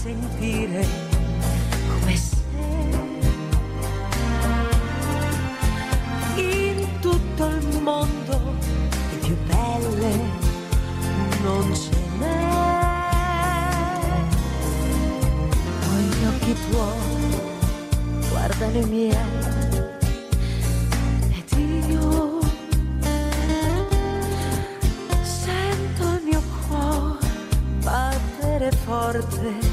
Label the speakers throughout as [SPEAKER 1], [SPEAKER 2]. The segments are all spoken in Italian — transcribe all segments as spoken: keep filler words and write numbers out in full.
[SPEAKER 1] sentire come se in tutto il mondo di più belle non ce n'è. Poi gli occhi tuoi guardano i miei ed io sento il mio cuore battere forte.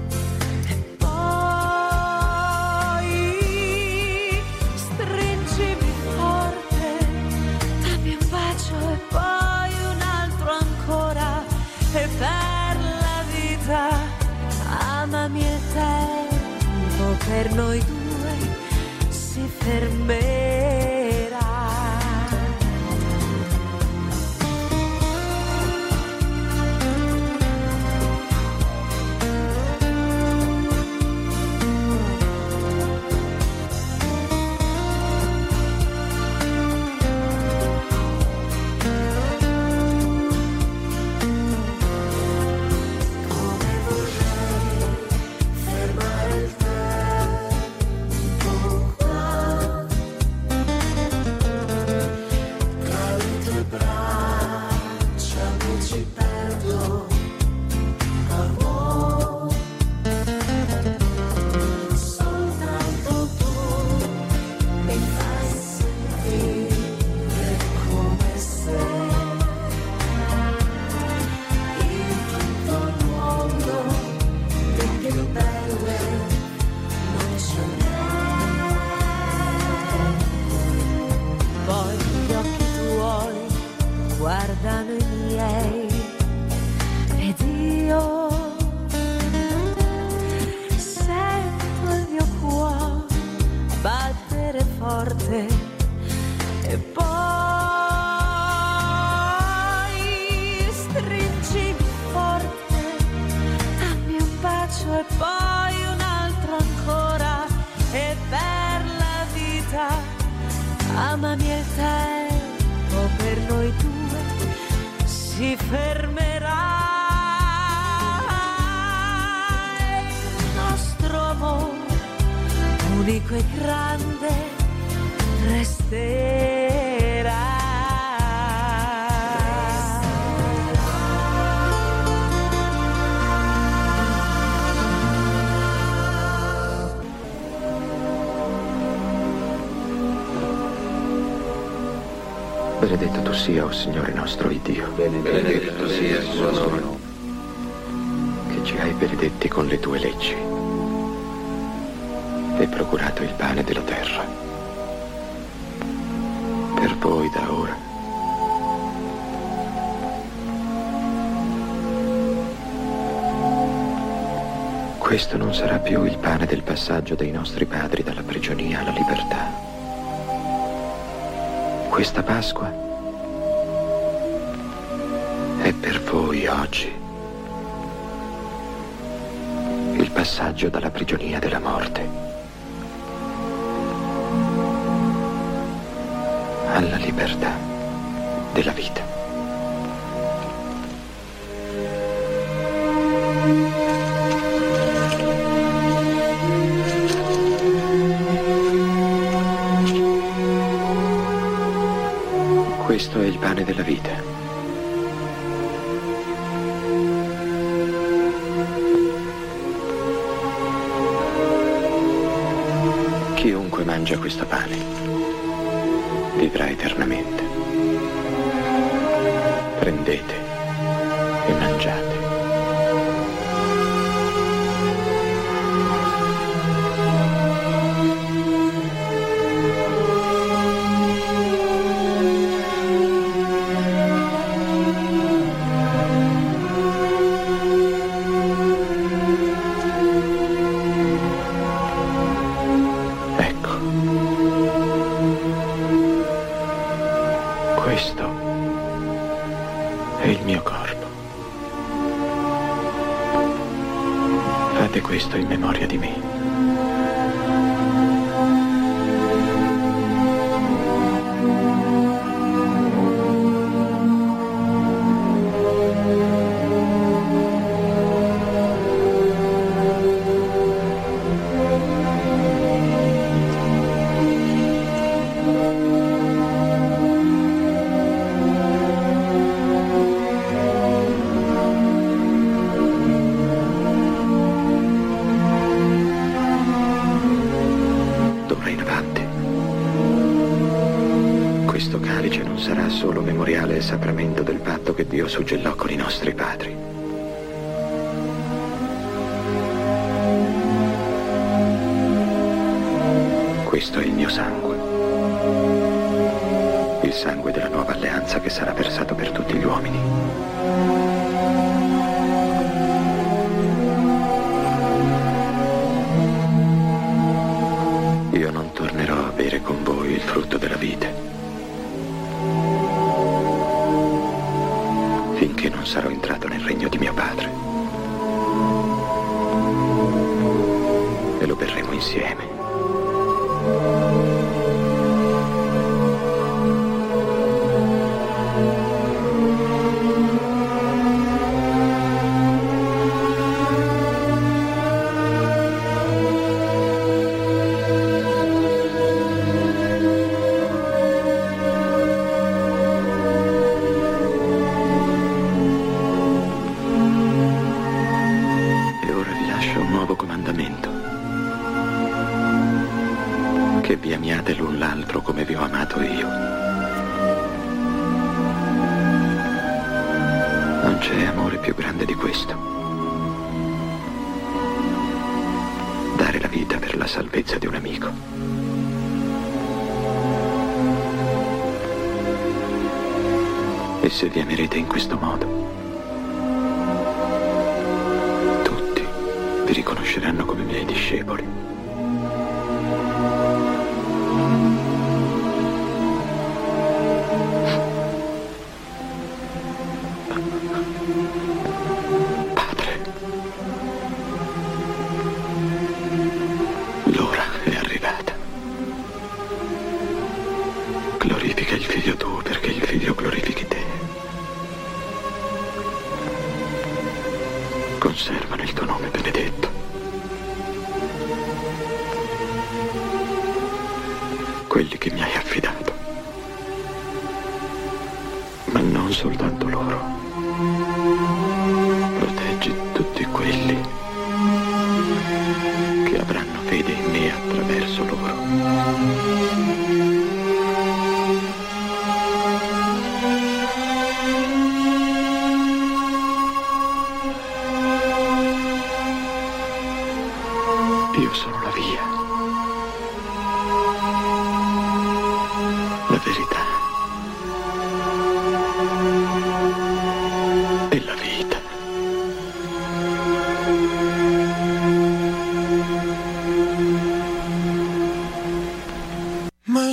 [SPEAKER 1] Amami il tempo per noi due si fermerà. Guardano i miei ed io sento il mio cuore battere forte e poi stringimi forte, dammi un bacio e poi un altro ancora e per la vita amami il tempo per noi due si fermerà. Il nostro amore unico e grande resterà.
[SPEAKER 2] Benedetto tu sia, o Signore nostro Dio.
[SPEAKER 3] Benedetto tu sia il suo nome.
[SPEAKER 2] Che ci hai benedetti con le tue leggi e procurato il pane della terra. Per voi da ora questo non sarà più il pane del passaggio dei nostri padri dalla prigionia alla libertà. Questa Pasqua è per voi oggi il passaggio dalla prigionia della morte alla libertà della vita. Questo è il pane della vita. Chiunque mangia questo pane vivrà eternamente. Prendete e mangiate. Questo è il mio corpo. Fate questo in memoria di me. sarà solo memoriale e sacramento del patto che Dio suggellò con i nostri padri. Questo è il mio sangue, il sangue della nuova alleanza che sarà versato per tutti gli uomini. Io non tornerò a bere con voi il frutto della vite, finché non sarò entrato nel regno di mio Padre. E lo berremo insieme. Che vi amiate l'un l'altro come vi ho amato io. Non c'è amore più grande di questo. Dare la vita per la salvezza di un amico. E se vi amerete in questo modo, tutti vi riconosceranno come miei discepoli. Padre, l'ora è arrivata. Glorifica il Figlio tuo perché il Figlio glorifichi te. Conservano il tuo nome benedetto. Quelli che mi hai affidato, ma non soltanto loro. Proteggi tutti quelli che avranno fede in me attraverso loro. Io sono la via, la verità e la vita.
[SPEAKER 4] Ma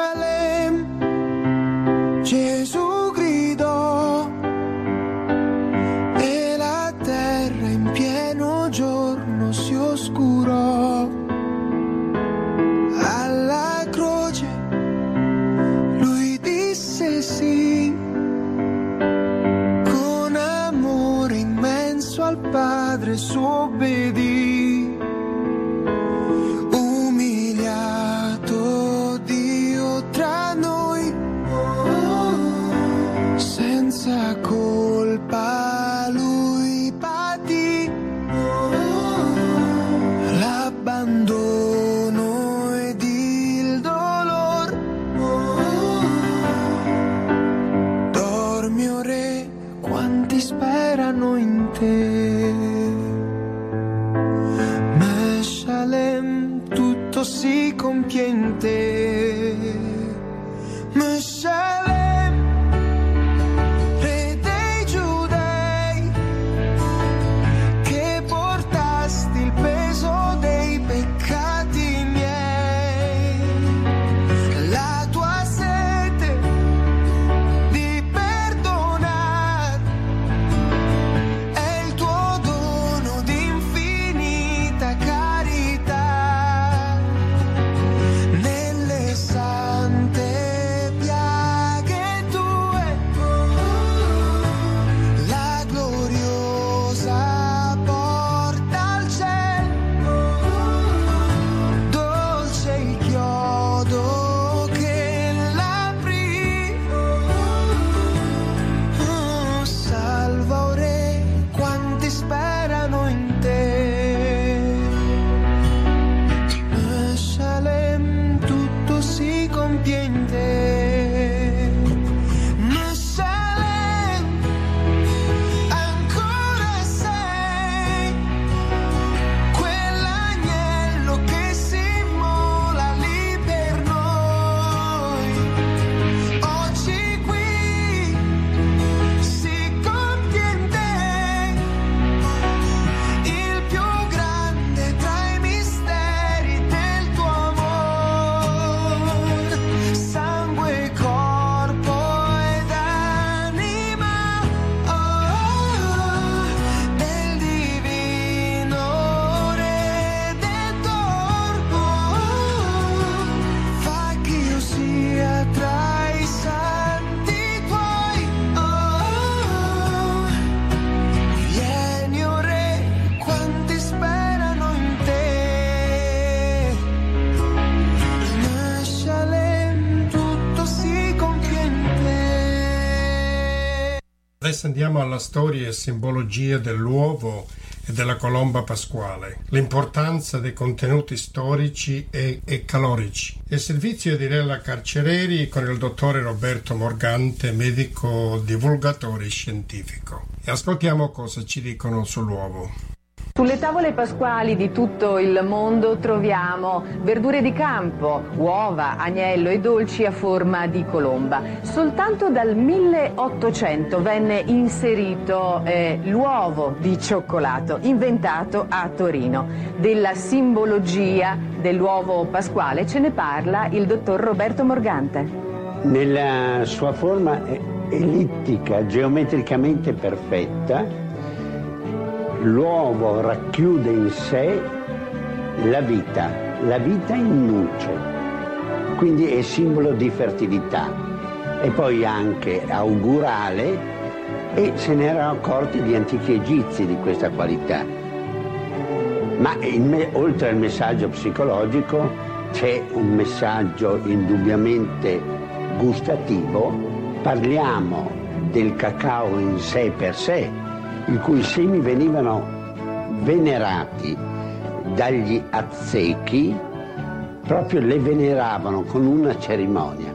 [SPEAKER 4] Shalem, Gesù gridò e la terra in pieno giorno si oscurò. Alla croce lui disse sì, con amore immenso al Padre s'obbedì. Umiliato Dio tra noi, senza colpa lui patì, l'abbandono
[SPEAKER 5] adesso andiamo alla storia e simbologia dell'uovo e della colomba pasquale, l'importanza dei contenuti storici e, e calorici. Il servizio di Rella Carcereri con il dottore Roberto Morgante, medico divulgatore scientifico. E ascoltiamo cosa ci dicono sull'uovo.
[SPEAKER 6] Sulle tavole pasquali di tutto il mondo troviamo verdure di campo, uova, agnello e dolci a forma di colomba. Soltanto dal milleottocento venne inserito eh, l'uovo di cioccolato, inventato a Torino. Della simbologia dell'uovo pasquale ce ne parla il dottor Roberto Morgante.
[SPEAKER 7] Nella sua forma ellittica, geometricamente perfetta, l'uovo racchiude in sé la vita, la vita in nuce, quindi è simbolo di fertilità e poi anche augurale, e se ne erano accorti gli antichi egizi di questa qualità. Ma il, oltre al messaggio psicologico c'è un messaggio indubbiamente gustativo. Parliamo del cacao in sé per sé, i cui semi venivano venerati dagli aztechi, proprio le veneravano con una cerimonia.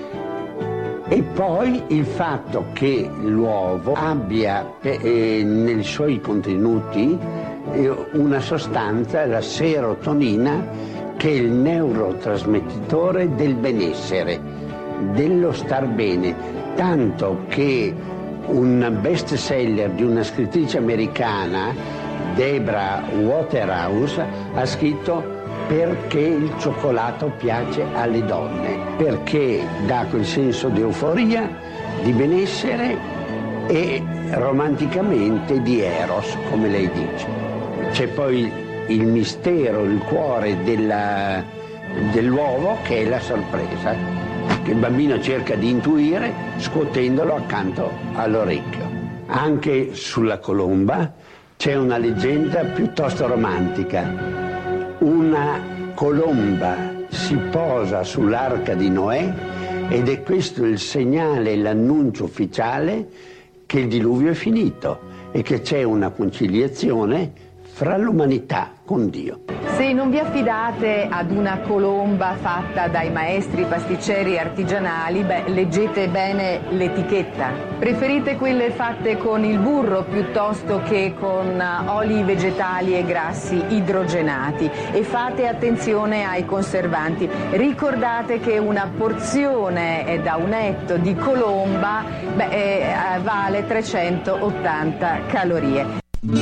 [SPEAKER 7] E poi il fatto che l'uovo abbia eh, nei suoi contenuti eh, una sostanza, la serotonina, che è il neurotrasmettitore del benessere, dello star bene, tanto che un best seller di una scrittrice americana, Debra Waterhouse, ha scritto "Perché il cioccolato piace alle donne", perché dà quel senso di euforia, di benessere e romanticamente di eros, come lei dice. C'è poi il mistero, il cuore della, dell'uovo, che è la sorpresa, che il bambino cerca di intuire scuotendolo accanto all'orecchio. Anche sulla colomba c'è una leggenda piuttosto romantica. Una colomba si posa sull'arca di Noè ed è questo il segnale, l'annuncio ufficiale che il diluvio è finito e che c'è una conciliazione fra l'umanità con Dio.
[SPEAKER 6] Se non vi affidate ad una colomba fatta dai maestri pasticceri artigianali, beh, leggete bene l'etichetta. Preferite quelle fatte con il burro piuttosto che con oli vegetali e grassi idrogenati, e fate attenzione ai conservanti. Ricordate che una porzione da un etto di colomba beh, eh, vale trecentottanta calorie.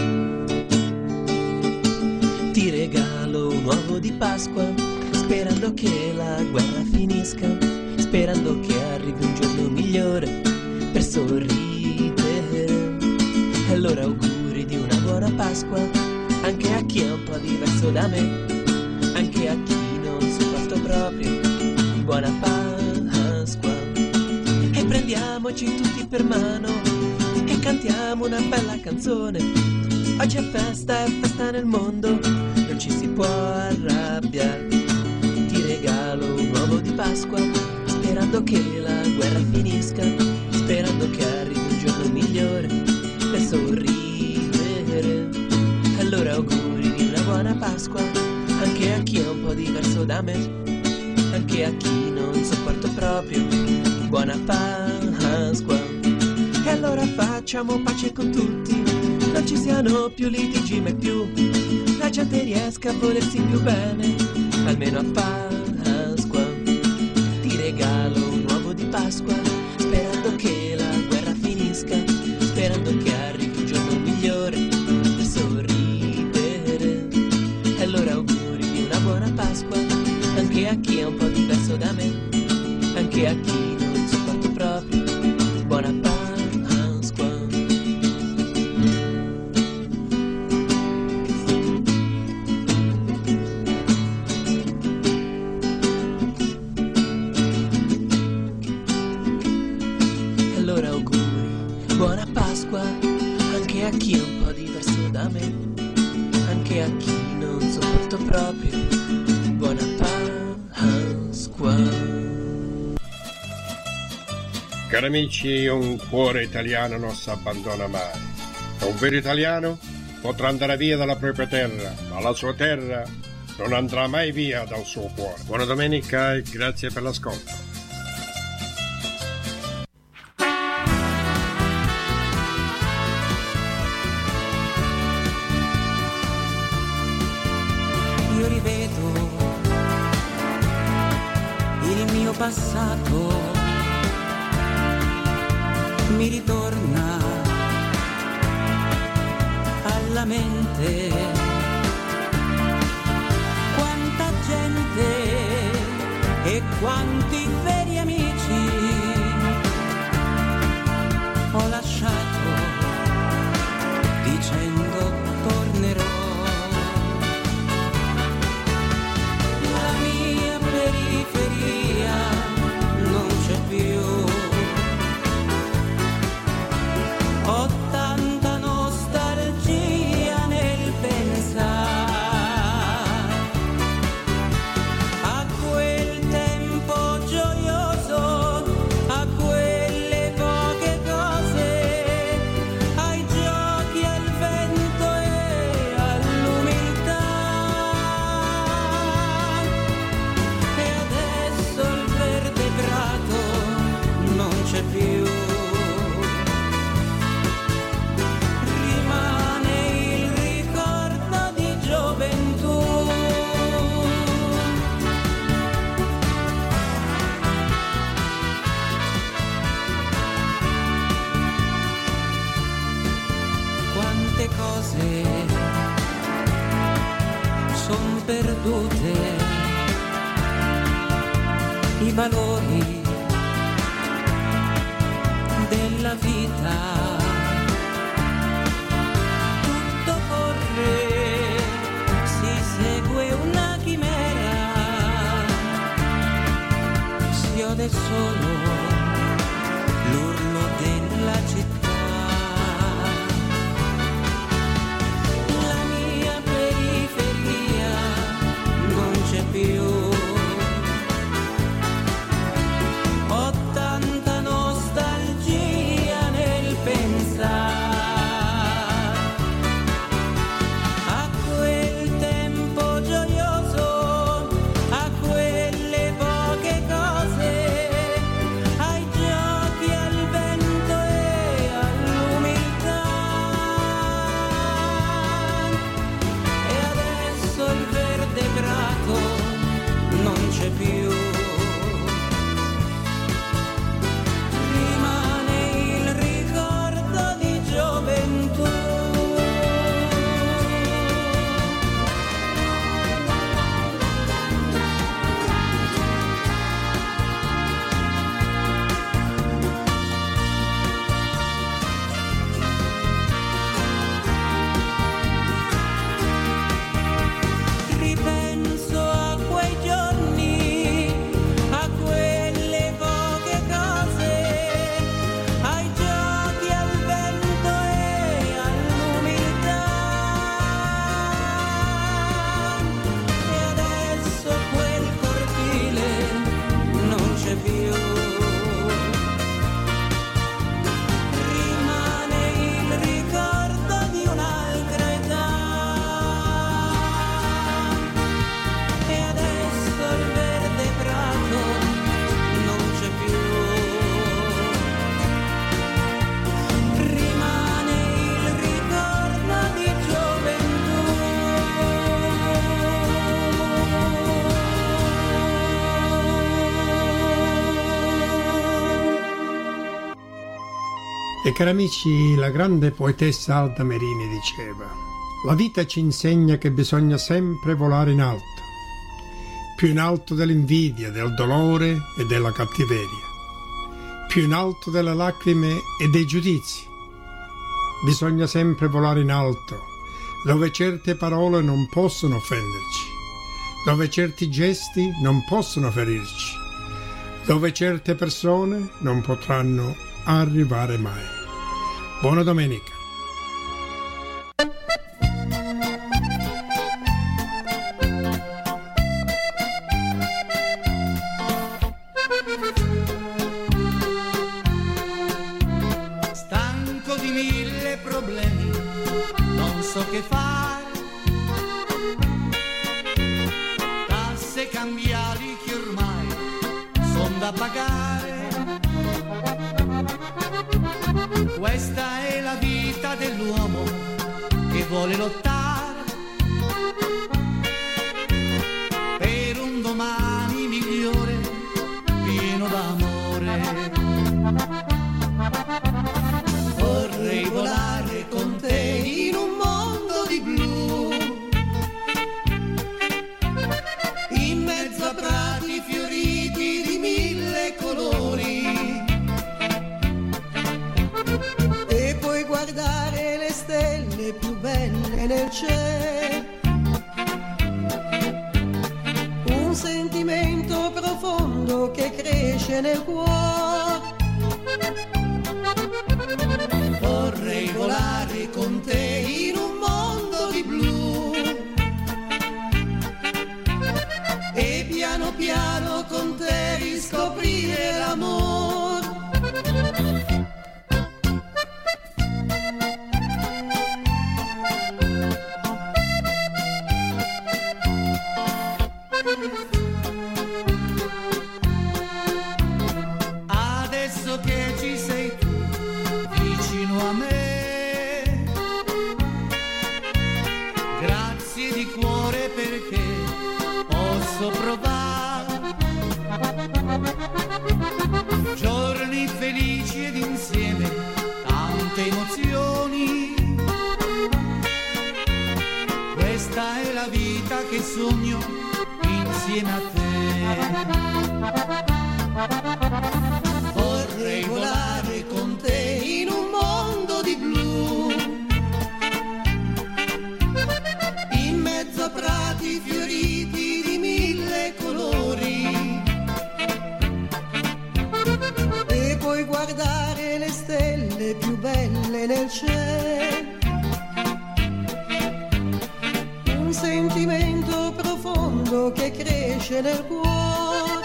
[SPEAKER 8] Ti regalo un uovo di Pasqua, sperando che la guerra finisca, sperando che arrivi un giorno migliore per sorridere. Allora auguri di una buona Pasqua, anche a chi è un po' diverso da me, anche a chi non sopporto proprio. Buona Pasqua. E prendiamoci tutti per mano e cantiamo una bella canzone. Oggi è festa, è festa nel mondo, non ci si può arrabbiare. Ti regalo un uovo di Pasqua, sperando che la guerra finisca, sperando che arrivi un giorno migliore per sorridere. Allora auguri di una buona Pasqua, anche a chi è un po' diverso da me, anche a chi non sopporto proprio. Buona Pasqua. E allora facciamo pace con tutti, non ci siano più litigi mai più, la gente riesca a volersi più bene, almeno a Pasqua. Ti regalo un uovo di Pasqua, sperando che la guerra finisca, sperando che arrivi un giorno migliore per sorridere. E allora auguri di una buona Pasqua, anche a chi è un po' diverso da me, anche a chi non sopporto proprio. Buona Pasqua. Anche a chi è un po' diverso da me, anche a chi non sopporto proprio. Buona Pasqua.
[SPEAKER 5] Cari amici, un cuore italiano non si abbandona mai. Un vero italiano potrà andare via dalla propria terra, ma la sua terra non andrà mai via dal suo cuore. Buona domenica e grazie per l'ascolto.
[SPEAKER 9] Io rivedo il mio passato, mi ritorna alla mente. Quanta gente e quanti veri amici ho lasciato dicendo tornerò. La mia periferia non c'è più. Ho tanta nostalgia nel pensare a quel tempo gioioso, a quelle poche cose, ai giochi, al vento e all'umiltà. E adesso il verde prato non c'è più. Cose son perdute, i valori della vita, tutto corre, si segue una chimera, si ode solo l'urlo della città. Più. Ho tanta nostalgia nel pensare a quel tempo gioioso, a quelle poche cose, ai giochi, al vento e all'umiltà. E adesso il verde prato non c'è più, rimane il ricordo di gioventù. Ripenso a quei giorni, a quelle poche cose, ai giochi, al vento e all'umiltà. E adesso quel cortile non c'è più, rimane il ricordo di un'altra età. E adesso il verde prato non c'è più, rimane il ricordo di gioventù.
[SPEAKER 5] E cari amici, la grande poetessa Alda Merini diceva: la vita ci insegna che bisogna sempre volare in alto, più in alto dell'invidia, del dolore e della cattiveria, più in alto delle lacrime e dei giudizi. Bisogna sempre volare in alto, dove certe parole non possono offenderci, dove certi gesti non possono ferirci, dove certe persone non potranno arrivare mai. Buona domenica.
[SPEAKER 9] da pagare. Questa è la vita dell'uomo che vuole lottare per un domani migliore, pieno d'amore. Vorrei volare con te in un mondo di blu, in mezzo a prati fioriti di mille colori, e poi guardare le stelle più belle nel cielo. Un sentimento profondo che cresce nel cuore. Vorrei volare con te in un mondo di blu, e piano piano con te riscoprire l'amore. Adesso che ci sei tu vicino a me, grazie di cuore perché posso provare giorni felici ed insieme tante emozioni. Questa è la vita che sogno insieme a te. Vorrei volare con te in un mondo di blu, in mezzo a prati fioriti di mille colori, e poi guardare le stelle più belle nel cielo. Un sentimento profondo che cresce nel cuore.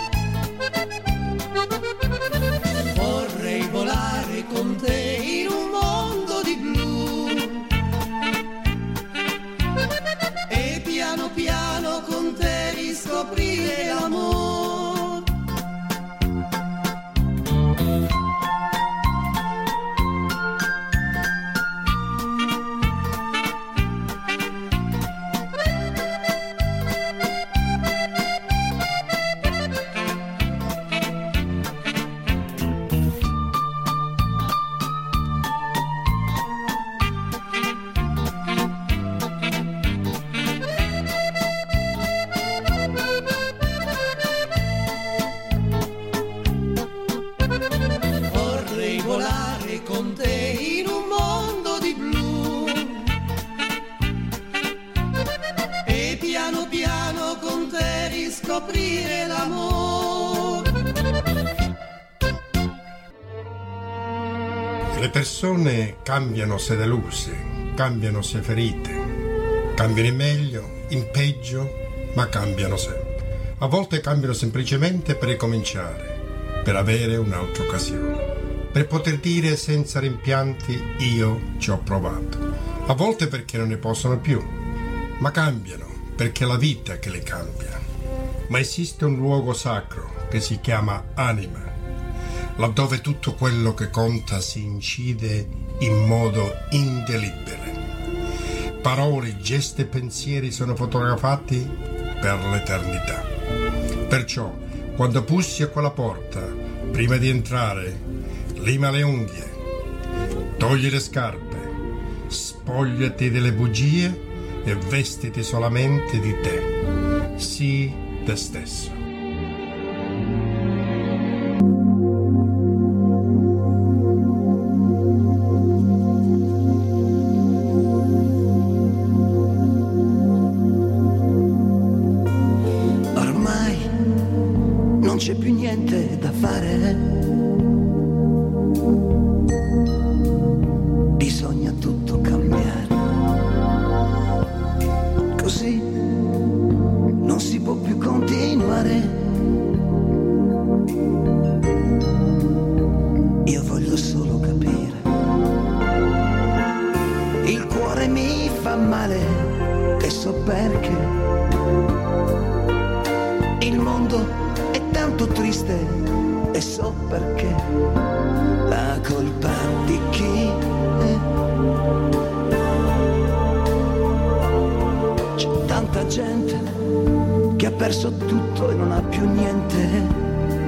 [SPEAKER 9] Vorrei volare con te in un mondo di blu, e piano piano con te riscoprire l'amore. Vorrei volare con te in un mondo di blu, e piano piano con te riscoprire l'amore.
[SPEAKER 5] Le persone cambiano se deluse, cambiano se ferite, cambiano in meglio, in peggio, ma cambiano sempre. A volte cambiano semplicemente per ricominciare, per avere un'altra occasione, per poter dire senza rimpianti io ci ho provato. A volte perché non ne possono più, ma cambiano perché è la vita che le cambia. Ma esiste un luogo sacro che si chiama anima, laddove tutto quello che conta si incide in modo indelibile. Parole, gesti e pensieri sono fotografati per l'eternità. Perciò, quando pussi a quella porta, prima di entrare, lima le unghie, togli le scarpe, spogliati delle bugie e vestiti solamente di te. Sii te stesso.
[SPEAKER 9] Non c'è più niente da fare, bisogna tutto cambiare, così non si può più continuare. Io voglio solo capire, il cuore mi fa male e so perché, il mondo è tanto triste
[SPEAKER 10] e so perché, la colpa di chi è. C'è tanta gente che ha perso tutto e non ha più niente,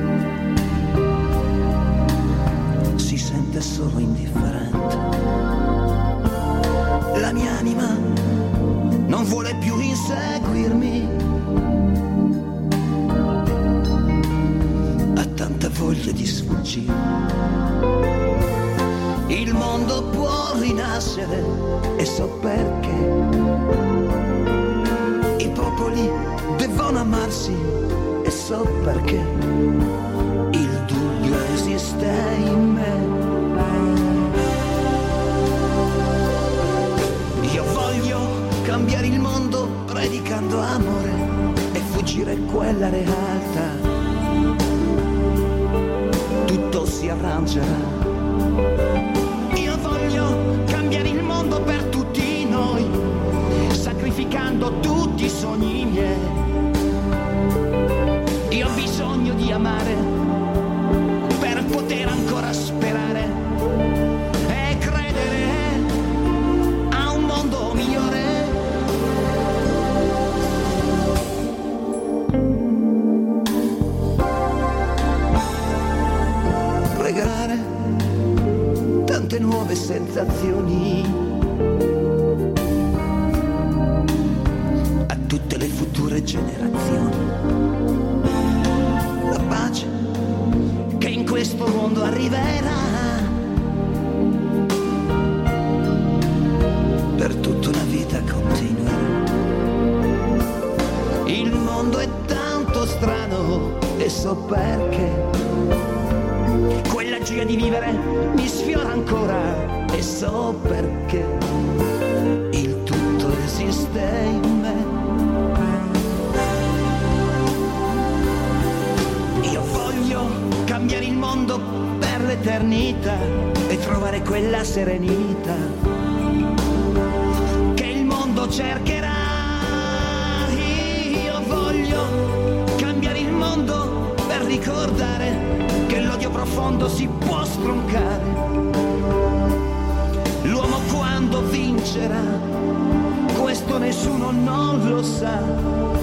[SPEAKER 10] si sente solo indifferente. La mia anima non vuole più inseguirmi, ha tanta voglia di sfuggire. Il mondo può rinascere e so perché. I popoli devono amarsi e so perché. Il dubbio esiste in me. Io voglio cambiare il mondo predicando amore e fuggire quella realtà. Tutto si arrangerà. Io voglio cambiare il mondo per tutti noi, sacrificando tutti i sogni miei. Io ho bisogno di amare per poter ancora sperare e credere a un mondo migliore. Regalare tante nuove sensazioni a tutte le future generazioni. La pace che in questo mondo arriverà per tutta una vita continuerà. Il mondo è tanto strano e so perché. Quella gioia di vivere mi sfiora ancora e so perché. Il tutto esiste in me. Io voglio cambiare il mondo per l'eternità e trovare quella serenità che il mondo cercherà. Io voglio cambiare il mondo per ricordare che l'odio profondo si può stroncare. L'uomo quando vincerà, questo nessuno non lo sa.